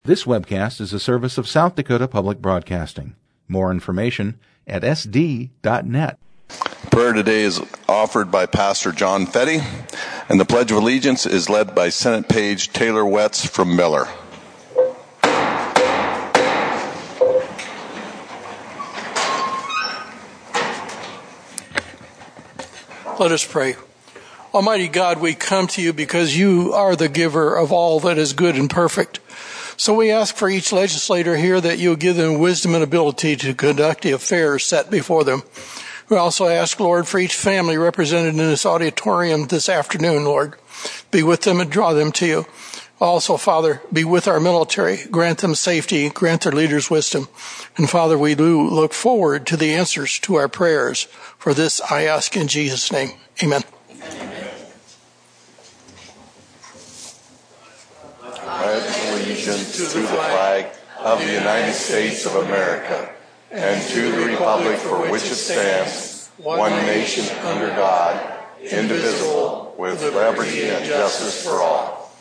This webcast is a service of South Dakota Public Broadcasting. More information at sd.net. Prayer today is offered by Pastor John Fetty, and the Pledge of Allegiance is led by Senate Page Taylor Wetz from Miller. Let us pray. Almighty God, we come to you because you are the giver of all that is good and perfect. So we ask for each legislator here that you give them wisdom and ability to conduct the affairs set before them. We also ask, Lord, for each family represented in this auditorium this afternoon, Lord. Be with them and draw them to you. Also, Father, be with our military. Grant them safety. Grant their leaders wisdom. And Father, we do look forward to the answers to our prayers. For this I ask in Jesus' name. Amen. I pledge allegiance to the flag of the United States of America and to the republic for which it stands, one nation under God, indivisible, with liberty and justice for all.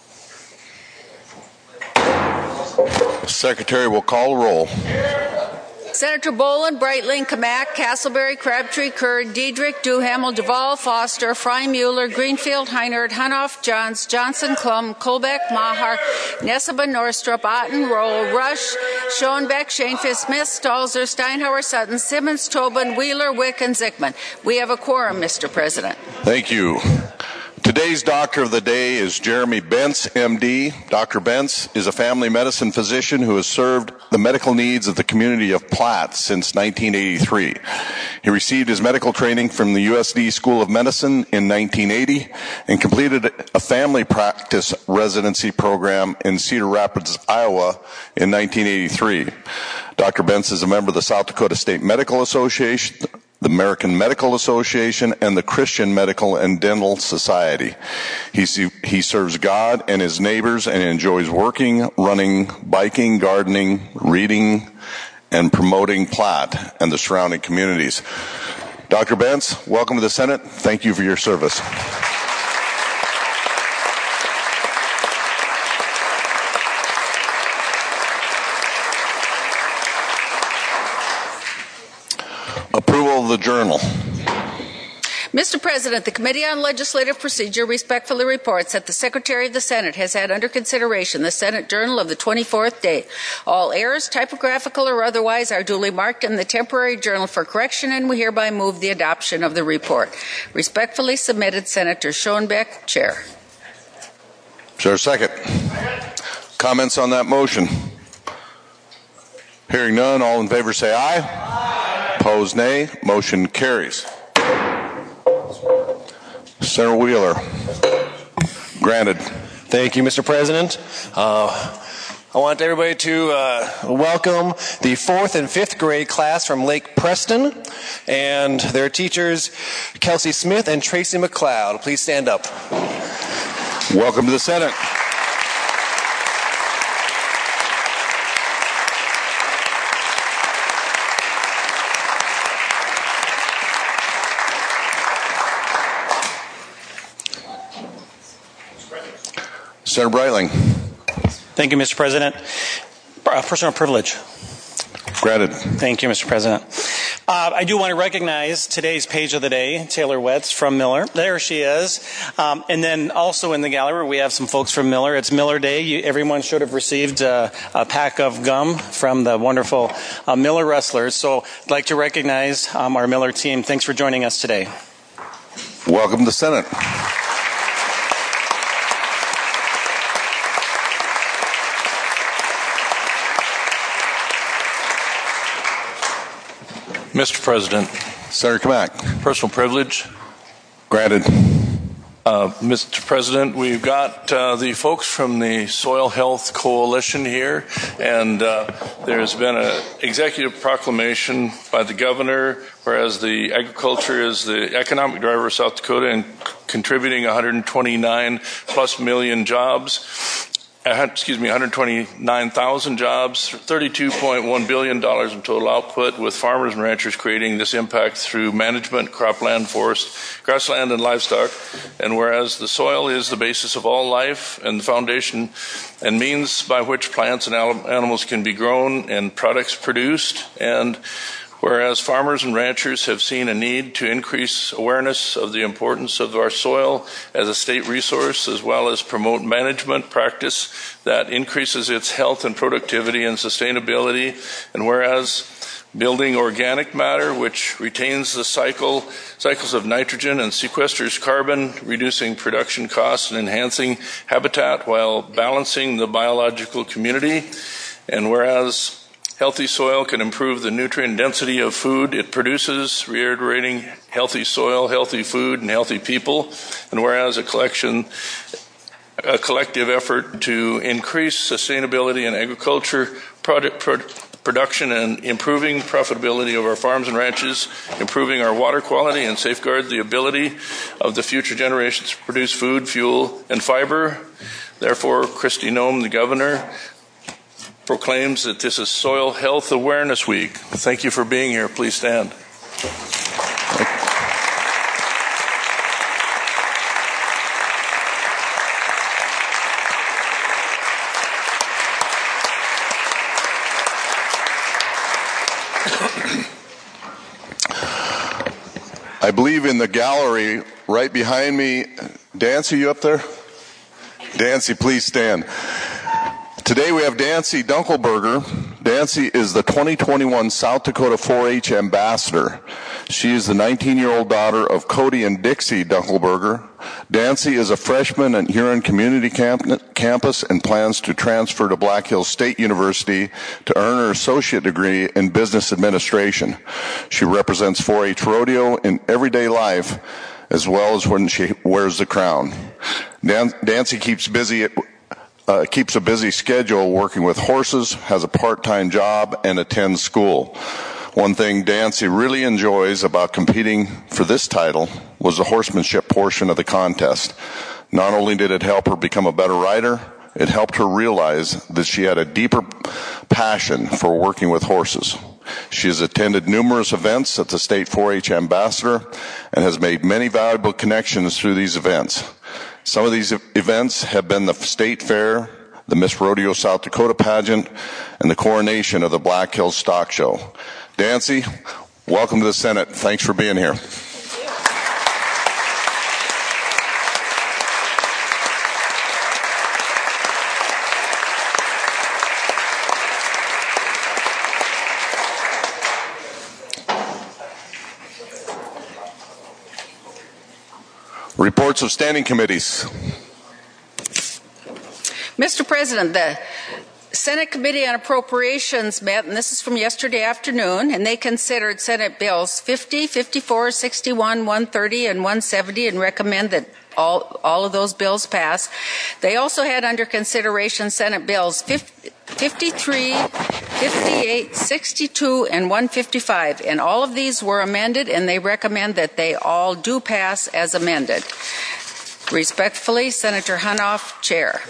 The Secretary will call roll. Senator Boland, Breitling, Kamak, Castleberry, Crabtree, Kerr, Diedrich, Duhamel, Duvall, Foster, Fry, Mueller, Greenfield, Heinert, Hunoff, Johns, Johnson, Klum, Kolbeck, Maher, Neseba, Norstrup, Otten, Roll, Rush, Schoenbeck, Shanefield, Smith, Stalzer, Steinhauer, Sutton, Simmons, Tobin, Wheeler, Wick, and Zickman. We have a quorum, Mr. President. Thank you. Today's doctor of the day is Jeremy Bentz, MD. Dr. Bentz is a family medicine physician who has served the medical needs of the community of Platte since 1983. He received his medical training from the USD School of Medicine in 1980 and completed a family practice residency program in Cedar Rapids, Iowa in 1983. Dr. Bentz is a member of the South Dakota State Medical Association, the American Medical Association, and the Christian Medical and Dental Society. He serves God and his neighbors and enjoys working, running, biking, gardening, reading, and promoting Platte and the surrounding communities. Dr. Bentz, welcome to the Senate. Thank you for your service. Approval of the journal. Mr. President, the Committee on Legislative Procedure respectfully reports that the Secretary of the Senate has had under consideration the Senate Journal of the 24th day. All errors, typographical or otherwise, are duly marked in the temporary journal for correction, and we hereby move the adoption of the report. Respectfully submitted, Senator Schoenbeck, Chair. Is there a second? Comments on that motion? Hearing none, all in favor say aye. Opposed, nay. Motion carries. Senator Wheeler. Granted. Thank you, Mr. President. I want everybody to welcome the 4th and 5th grade class from Lake Preston and their teachers, Kelsey Smith and Tracy McLeod. Please stand up. Welcome to the Senate. Senator Breitling. Thank you, Mr. President. Personal privilege. Granted. Thank you, Mr. President. I do want to recognize today's page of the day, Taylor Wetz from Miller. There she is. And then also in the gallery, we have some folks from Miller. It's Miller Day. Everyone should have received a pack of gum from the wonderful Miller wrestlers. So I'd like to recognize our Miller team. Thanks for joining us today. Welcome to the Senate. Mr. President. Senator Kamak. Personal privilege. Granted. Mr. President, we've got the folks from the Soil Health Coalition here, and there's been an executive proclamation by the governor, whereas the agriculture is the economic driver of South Dakota and contributing 129 plus million jobs. 129,000 jobs, $32.1 billion in total output, with farmers and ranchers creating this impact through management, cropland, forest, grassland, and livestock. And whereas the soil is the basis of all life and the foundation and means by which plants and animals can be grown and products produced, and whereas farmers and ranchers have seen a need to increase awareness of the importance of our soil as a state resource, as well as promote management practice that increases its health and productivity and sustainability, and whereas building organic matter, which retains the cycles of nitrogen and sequesters carbon, reducing production costs and enhancing habitat while balancing the biological community, and whereas healthy soil can improve the nutrient density of food it produces, reiterating healthy soil, healthy food, and healthy people. And whereas a collective effort to increase sustainability in agriculture, production, and improving profitability of our farms and ranches, improving our water quality, and safeguard the ability of the future generations to produce food, fuel, and fiber. Therefore, Kristi Noem, the governor, proclaims that this is Soil Health Awareness Week. Thank you for being here. Please stand. I believe in the gallery right behind me. Dancy, you up there? Dancy, please stand. Today we have Dancy Dunkelberger. Dancy is the 2021 South Dakota 4-H Ambassador. She is the 19-year-old daughter of Cody and Dixie Dunkelberger. Dancy is a freshman at Huron Community Campus and plans to transfer to Black Hills State University to earn her associate degree in business administration. She represents 4-H rodeo in everyday life as well as when she wears the crown. Dancy keeps a busy schedule working with horses, has a part-time job, and attends school. One thing Dancy really enjoys about competing for this title was the horsemanship portion of the contest. Not only did it help her become a better rider, it helped her realize that she had a deeper passion for working with horses. She has attended numerous events at the State 4-H Ambassador and has made many valuable connections through these events. Some of these events have been the State Fair, the Miss Rodeo South Dakota pageant, and the coronation of the Black Hills Stock Show. Dancy, welcome to the Senate. Thanks for being here. Reports of standing committees. Mr. President, the Senate Committee on Appropriations met, and this is from yesterday afternoon, and they considered Senate Bills 50, 54, 61, 130, and 170 and recommend that all of those bills pass. They also had under consideration Senate Bills 53, 58, 62, and 155, and all of these were amended, and they recommend that they all do pass as amended. Respectfully, Senator Hunoff, Chair.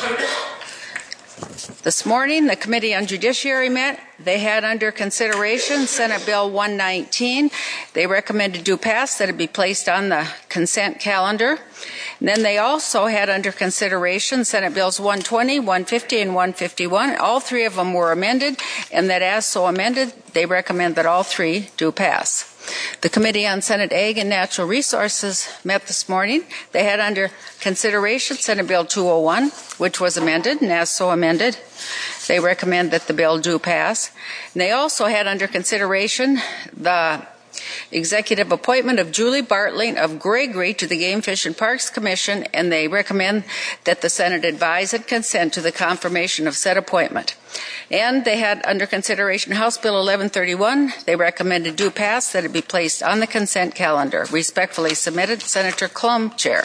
This morning, the Committee on Judiciary met. They had under consideration Senate Bill 119. They recommended do pass, that it be placed on the consent calendar. And then they also had under consideration Senate Bills 120, 150, and 151. All three of them were amended, and that as so amended, they recommend that all three do pass. The Committee on Senate Ag and Natural Resources met this morning. They had under consideration Senate Bill 201, which was amended, and as so amended, they recommend that the bill do pass. And they also had under consideration the executive appointment of Julie Bartling of Gregory to the Game Fish and Parks Commission, and they recommend that the Senate advise and consent to the confirmation of said appointment. And they had under consideration House Bill 1131. They recommended do pass, that it be placed on the consent calendar. Respectfully submitted, Senator Klum, Chair.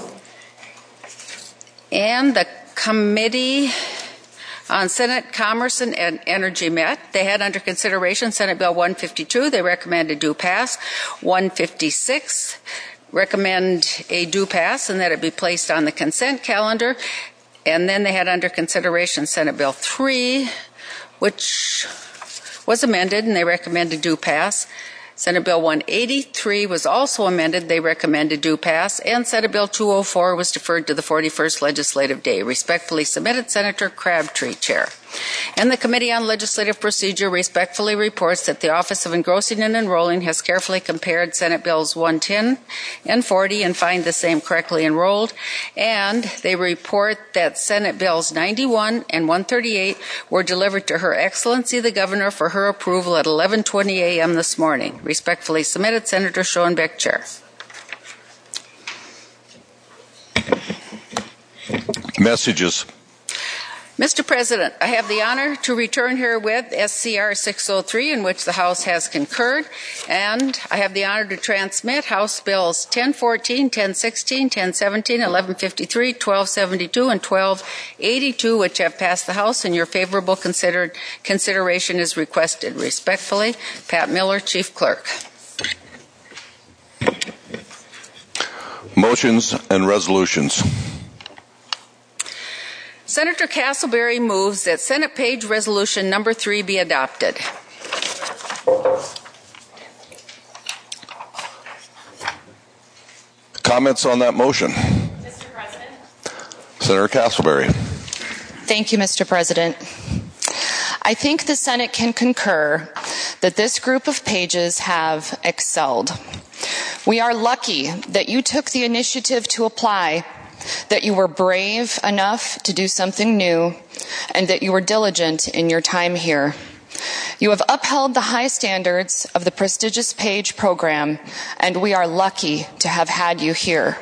And the Committee on Senate Commerce and Energy met. They had under consideration Senate Bill 152. They recommended do pass. 156 recommend a do pass and that it be placed on the consent calendar. And then they had under consideration Senate Bill 3, which was amended, and they recommended do pass. Senate Bill 183 was also amended. They recommended do pass. And Senate Bill 204 was deferred to the 41st legislative day. Respectfully submitted, Senator Crabtree, Chair. And the Committee on Legislative Procedure respectfully reports that the Office of Engrossing and Enrolling has carefully compared Senate Bills 110 and 40 and find the same correctly enrolled. And they report that Senate Bills 91 and 138 were delivered to Her Excellency the Governor for her approval at 11:20 a.m. this morning. Respectfully submitted, Senator Schoenbeck, Chair. Messages. Mr. President, I have the honor to return herewith SCR 603, in which the House has concurred, and I have the honor to transmit House Bills 1014, 1016, 1017, 1153, 1272, and 1282, which have passed the House, and your favorable consideration is requested. Respectfully, Pat Miller, Chief Clerk. Motions and resolutions. Senator Castleberry moves that Senate Page Resolution Number 3 be adopted. Comments on that motion? Mr. President. Senator Castleberry. Thank you, Mr. President. I think the Senate can concur that this group of pages have excelled. We are lucky that you took the initiative to apply, that you were brave enough to do something new, and that you were diligent in your time here. You have upheld the high standards of the prestigious Page program, and we are lucky to have had you here.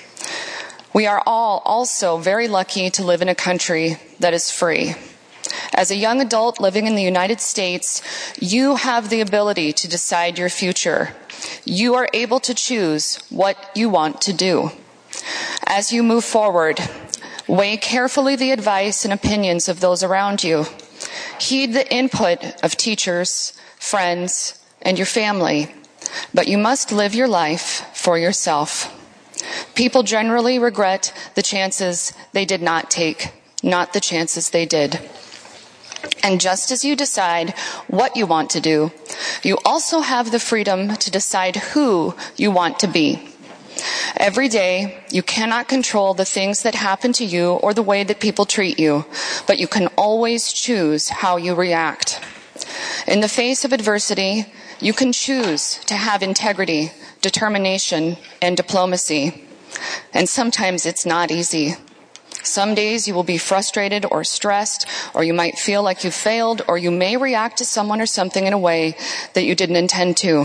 We are all also very lucky to live in a country that is free. As a young adult living in the United States, you have the ability to decide your future. You are able to choose what you want to do. As you move forward, weigh carefully the advice and opinions of those around you. Heed the input of teachers, friends, and your family, but you must live your life for yourself. People generally regret the chances they did not take, not the chances they did. And just as you decide what you want to do, you also have the freedom to decide who you want to be. Every day, you cannot control the things that happen to you or the way that people treat you, but you can always choose how you react. In the face of adversity, you can choose to have integrity, determination, and diplomacy. And sometimes it's not easy. Some days you will be frustrated or stressed, or you might feel like you failed, or you may react to someone or something in a way that you didn't intend to.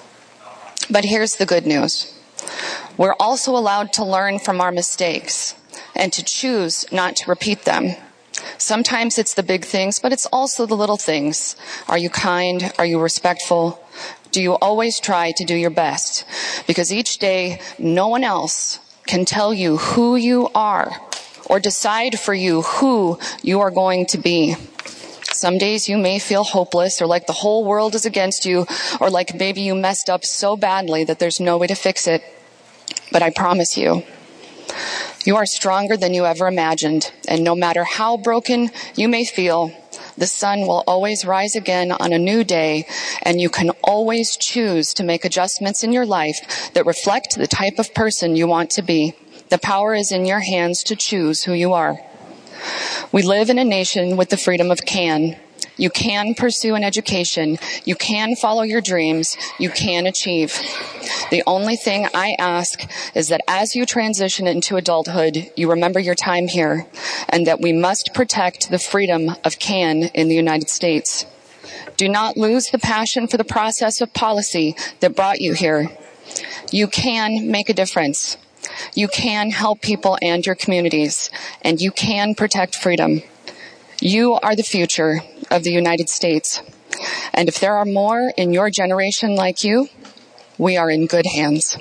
But here's the good news. We're also allowed to learn from our mistakes and to choose not to repeat them. Sometimes it's the big things, but it's also the little things. Are you kind? Are you respectful? Do you always try to do your best? Because each day, no one else can tell you who you are or decide for you who you are going to be. Some days you may feel hopeless or like the whole world is against you, or like maybe you messed up so badly that there's no way to fix it. But I promise you, you are stronger than you ever imagined. And no matter how broken you may feel, the sun will always rise again on a new day, and you can always choose to make adjustments in your life that reflect the type of person you want to be. The power is in your hands to choose who you are. We live in a nation with the freedom of can. You can pursue an education. You can follow your dreams. You can achieve. The only thing I ask is that as you transition into adulthood, you remember your time here, and that we must protect the freedom of can in the United States. Do not lose the passion for the process of policy that brought you here. You can make a difference. You can help people and your communities, and you can protect freedom. You are the future of the United States. And if there are more in your generation like you, we are in good hands.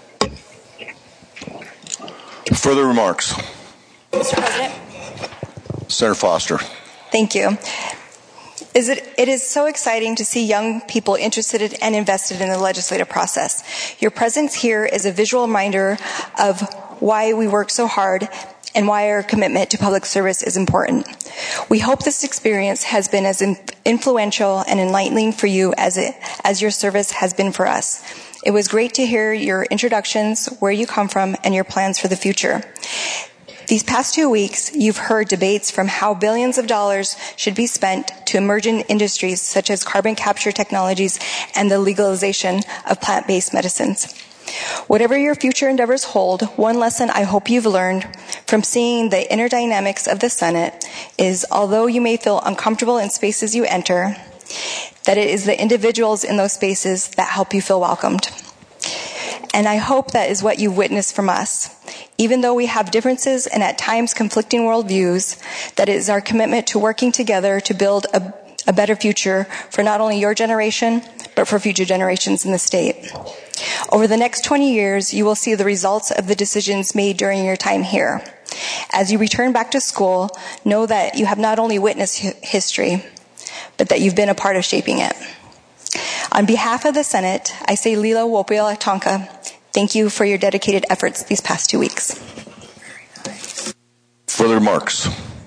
Further remarks? Mr. President. Senator Foster. Thank you. It is so exciting to see young people interested and invested in the legislative process. Your presence here is a visual reminder of why we work so hard and why our commitment to public service is important. We hope this experience has been as influential and enlightening for you as your service has been for us. It was great to hear your introductions, where you come from, and your plans for the future. These past 2 weeks, you've heard debates from how billions of dollars should be spent to emerging industries such as carbon capture technologies and the legalization of plant-based medicines. Whatever your future endeavors hold, one lesson I hope you've learned from seeing the inner dynamics of the Senate is, although you may feel uncomfortable in spaces you enter, that it is the individuals in those spaces that help you feel welcomed. And I hope that is what you've witnessed from us. Even though we have differences and at times conflicting worldviews, that it is our commitment to working together to build a better future for not only your generation, but for future generations in the state. Over the next 20 years, you will see the results of the decisions made during your time here. As you return back to school, know that you have not only witnessed history, but that you've been a part of shaping it. On behalf of the Senate, I say Lila Wopila Tonka, thank you for your dedicated efforts these past 2 weeks. Further remarks?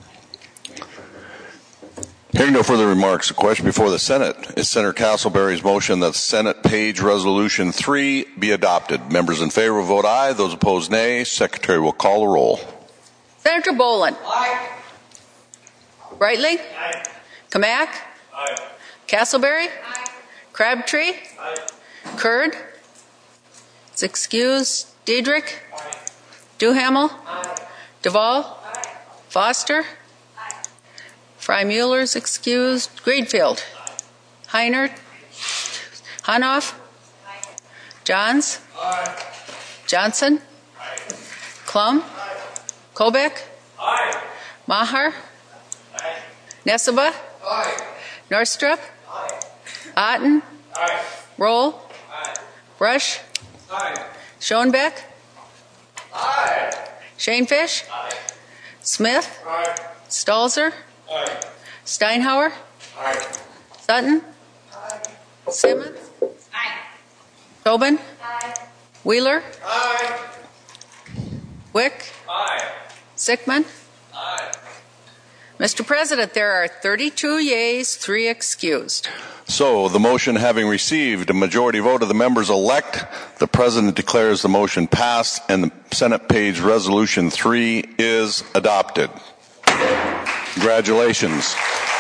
Hearing no further remarks, the question before the Senate is Senator Castleberry's motion that Senate Page Resolution 3 be adopted. Members in favor will vote aye. Those opposed, nay. Secretary will call the roll. Senator Boland. Aye. Brightling. Aye. Kamak. Aye. Castleberry. Aye. Crabtree. Aye. Kurd. Is excused. Diedrich. Aye. Duhamel. Aye. Duvall. Aye. Foster. Fry-Mueller's excused. Greenfield. Aye. Heinert. Hanoff. Aye. Johns. Aye. Johnson. Aye. Klum. Aye. Kolbeck. Aye. Maher. Aye. Neseba. Aye. Norstrup. Aye. Otten. Aye. Roll. Aye. Brush. Aye. Schoenbeck. Aye. Shanefish. Aye. Smith. Aye. Stalzer. Aye. Steinhauer. Aye. Sutton. Aye. Simmons. Aye. Tobin. Aye. Wheeler. Aye. Wick. Aye. Sickman. Aye. Mr. President, there are 32 yeas, 3 excused. So, the motion having received a majority vote of the members elect, the President declares the motion passed and the Senate Page Resolution 3 is adopted. Congratulations.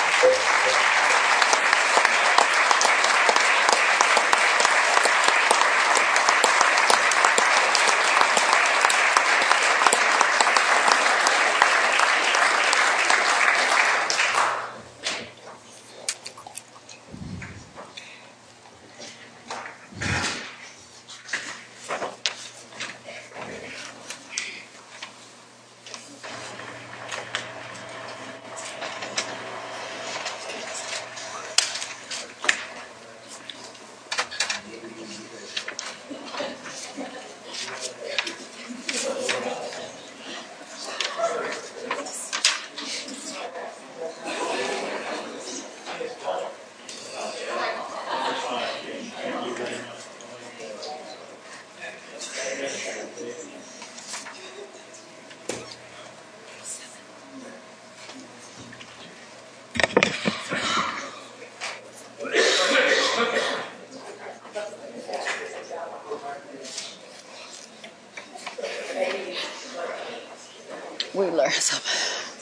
Wheeler is up.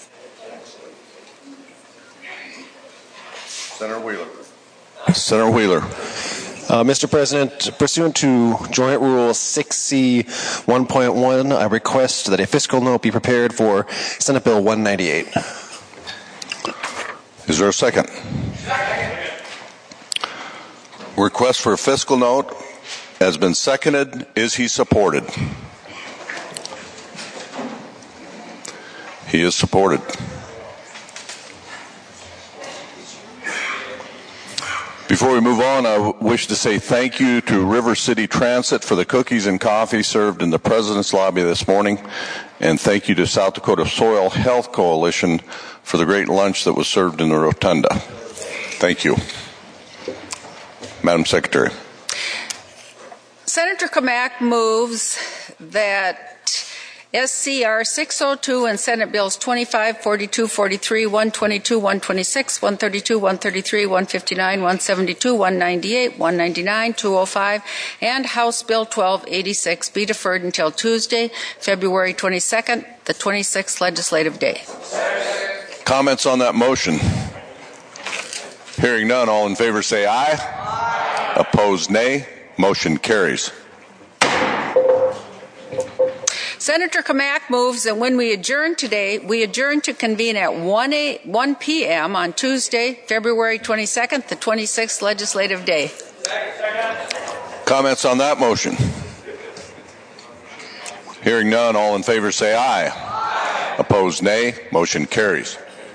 Senator Wheeler. Senator Wheeler. Mr. President, pursuant to Joint Rule 6C 1.1, I request that a fiscal note be prepared for Senate Bill 198. Is there a second? Request for a fiscal note has been seconded. Is he supported? He is supported. Before we move on, I wish to say thank you to River City Transit for the cookies and coffee served in the President's lobby this morning, and thank you to South Dakota Soil Health Coalition for the great lunch that was served in the rotunda. Thank you. Madam Secretary. Senator Kamak moves that SCR 602 and Senate Bills 25, 42, 43, 122, 126, 132, 133, 159, 172, 198, 199, 205, and House Bill 1286 be deferred until Tuesday, February 22nd, the 26th legislative day. Comments on that motion? Hearing none, all in favor say aye. Aye. Opposed, nay. Motion carries. Senator Kamak moves that when we adjourn today, we adjourn to convene at 1 p.m. on Tuesday, February 22nd, the 26th legislative day. Comments on that motion? Hearing none, all in favor say aye. Aye. Opposed, nay. Motion carries.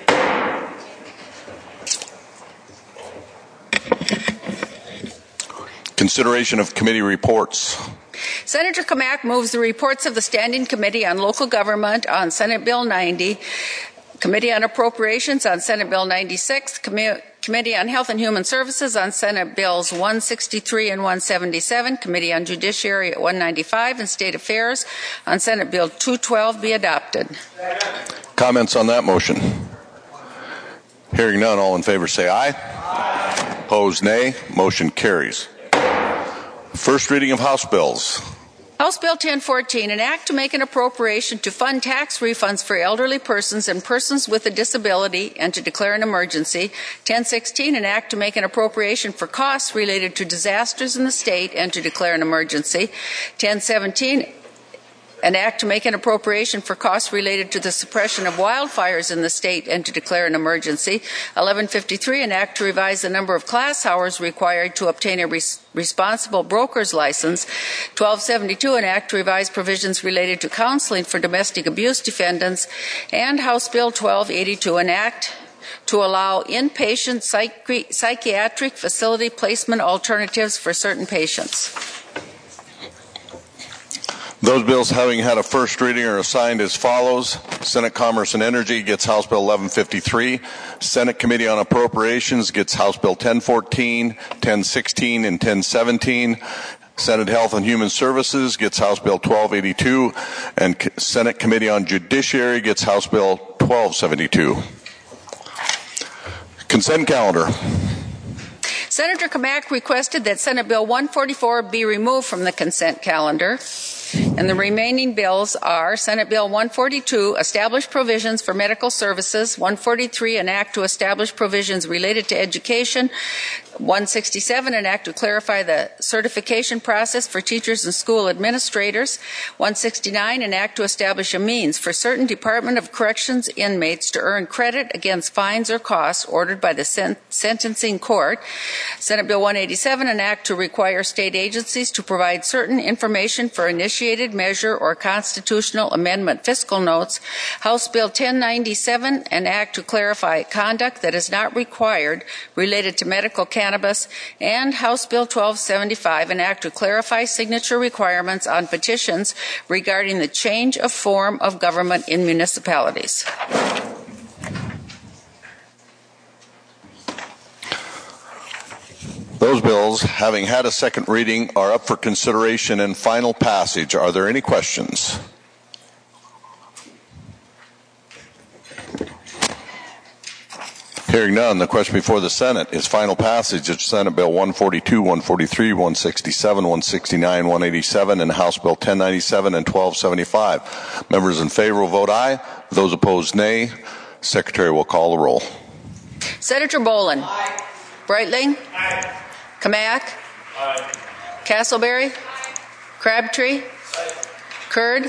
Consideration of committee reports. Senator Kamak moves the reports of the Standing Committee on Local Government on Senate Bill 90, Committee on Appropriations on Senate Bill 96, Committee on Health and Human Services on Senate Bills 163 and 177, Committee on Judiciary at 195, and State Affairs on Senate Bill 212 be adopted. Comments on that motion? Hearing none, all in favor say aye. Aye. Opposed, nay. Motion carries. First reading of House bills. House Bill 1014, an act to make an appropriation to fund tax refunds for elderly persons and persons with a disability and to declare an emergency. 1016, an act to make an appropriation for costs related to disasters in the state and to declare an emergency. 1017, an act to make an appropriation for costs related to the suppression of wildfires in the state and to declare an emergency. 1153, an act to revise the number of class hours required to obtain a responsible broker's license. 1272, an act to revise provisions related to counseling for domestic abuse defendants. And House Bill 1282, an act to allow inpatient psychiatric facility placement alternatives for certain patients. Those bills having had a first reading are assigned as follows. Senate Commerce and Energy gets House Bill 1153. Senate Committee on Appropriations gets House Bill 1014, 1016, and 1017. Senate Health and Human Services gets House Bill 1282. And Senate Committee on Judiciary gets House Bill 1272. Consent calendar. Senator Kamak requested that Senate Bill 144 be removed from the consent calendar. And the remaining bills are Senate Bill 142, establish provisions for medical services, 143, an act to establish provisions related to education, 167, an act to clarify the certification process for teachers and school administrators, 169, an act to establish a means for certain Department of Corrections inmates to earn credit against fines or costs ordered by the sentencing court, Senate Bill 187, an act to require state agencies to provide certain information for initiated measure or constitutional amendment fiscal notes, House Bill 1097, an act to clarify conduct that is not required related to medical cannabis, and House Bill 1275, an act to clarify signature requirements on petitions regarding the change of form of government in municipalities. Those bills, having had a second reading, are up for consideration and final passage. Are there any questions? Hearing none, the question before the Senate is final passage of Senate Bill 142, 143, 167, 169, 187, and House Bill 1097 and 1275. Members in favor will vote aye. Those opposed, nay. Secretary will call the roll. Senator Boland. Aye. Breitling. Aye. Kamak. Aye. Castleberry. Crabtree. Aye. Kurd.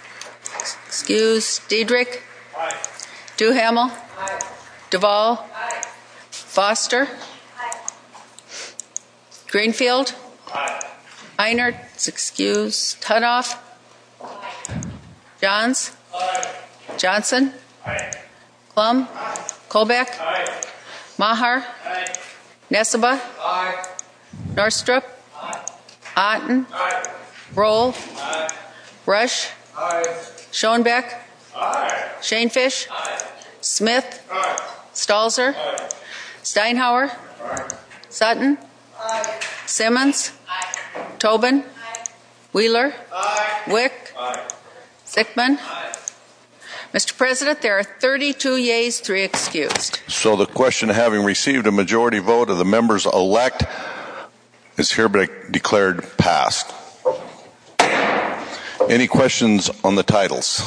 Diedrich. Aye. Duhamel. Aye. Duvall. Aye. Foster. Aye. Greenfield. Aye. Einert. Hunoff. Aye. Johns. Aye. Johnson. Aye. Klum. Aye. Kolbeck. Aye. Maher. Aye. Neseba. Aye. Norstrup. Aye. Otten. Aye. Roll. Aye. Rush. Aye. Schoenbeck. Aye. Shanefish. Aye. Smith. Aye. Stalzer. Aye. Steinhauer. Aye. Sutton. Aye. Simmons. Aye. Tobin. Aye. Wheeler. Aye. Wick. Aye. Sickman? Mr. President, there are 32 yeas, 3 excused. So the question, having received a majority vote of the members elect, is hereby declared passed. Any questions on the titles?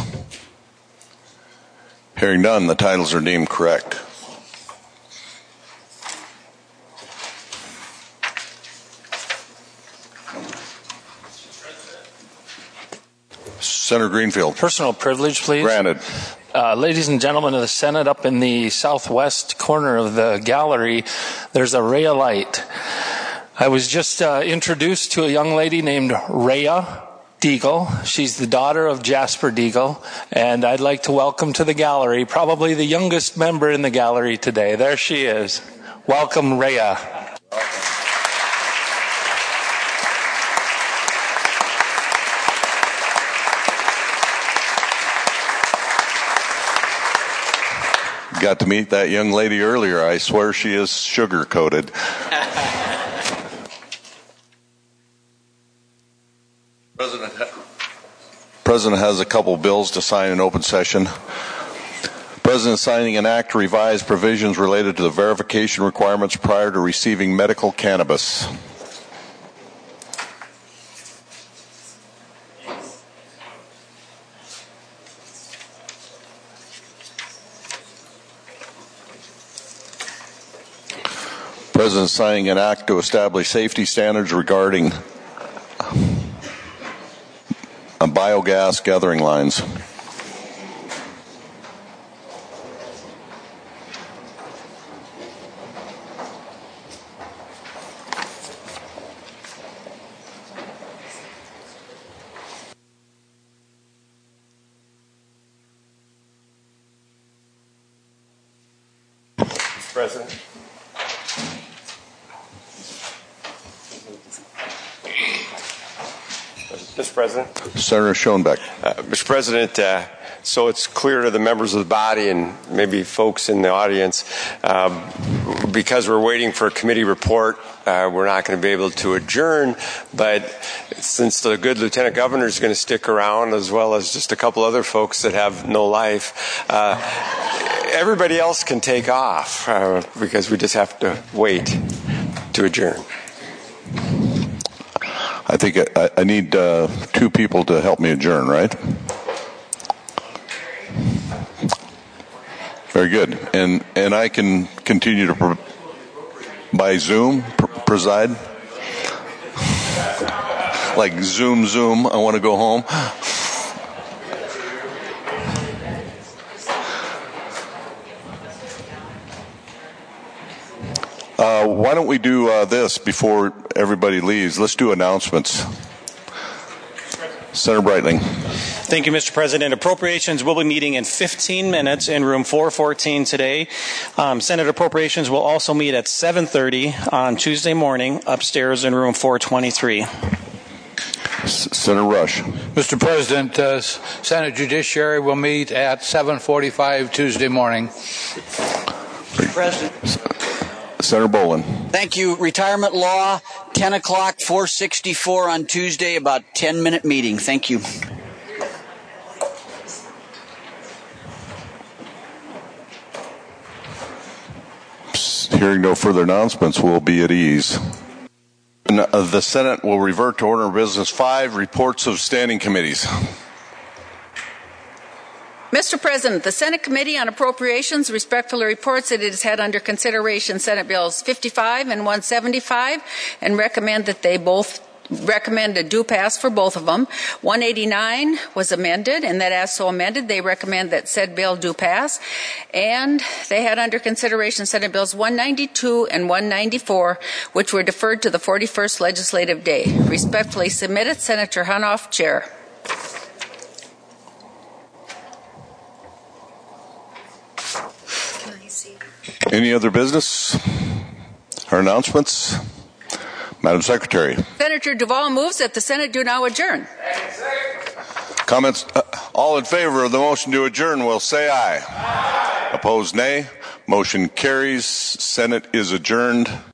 Hearing none, the titles are deemed correct. Senator Greenfield. Personal privilege, please. Granted. Ladies and gentlemen of the Senate, up in the southwest corner of the gallery, there's a Rhea light. I was just introduced to a young lady named Rhea Deagle. She's the daughter of Jasper Deagle, and I'd like to welcome to the gallery, probably the youngest member in the gallery today. There she is. Welcome, Rhea. Got to meet that young lady earlier. I swear she is sugar-coated. President has a couple bills to sign in open session. President signing an act to revise provisions related to the verification requirements prior to receiving medical cannabis. President signing an act to establish safety standards regarding biogas gathering lines. President. Mr. President. Senator Schoenbeck. Mr. President, so it's clear to the members of the body and maybe folks in the audience, because we're waiting for a committee report, we're not going to be able to adjourn, but since the good Lieutenant Governor is going to stick around, as well as just a couple other folks that have no life, everybody else can take off, because we just have to wait to adjourn. I think I need 2 people to help me adjourn, right? Very good. And I can continue to by Zoom preside? Like Zoom, I want to go home. Why don't we do this before everybody leaves? Let's do announcements. Senator Breitling. Thank you, Mr. President. Appropriations will be meeting in 15 minutes in room 414 today. Senate Appropriations will also meet at 7:30 on Tuesday morning upstairs in room 423. Senator Rush. Mr. President, Senate Judiciary will meet at 7:45 Tuesday morning. Mr. President. Senator Bolin. Thank you. Retirement law, 10 o'clock, 464 on Tuesday, about 10-minute meeting. Thank you. Hearing no further announcements, we'll be at ease. The Senate will revert to order of business 5, reports of standing committees. Mr. President, the Senate Committee on Appropriations respectfully reports that it has had under consideration Senate Bills 55 and 175 and recommend that they both recommend a do pass for both of them. 189 was amended, and that as so amended, they recommend that said bill do pass. And they had under consideration Senate Bills 192 and 194, which were deferred to the 41st legislative day. Respectfully submitted, Senator Hunoff, Chair. Any other business or announcements? Madam Secretary. Senator Duvall moves that the Senate do now adjourn. Comments? All in favor of the motion to adjourn will say aye. Opposed, nay. Motion carries. Senate is adjourned.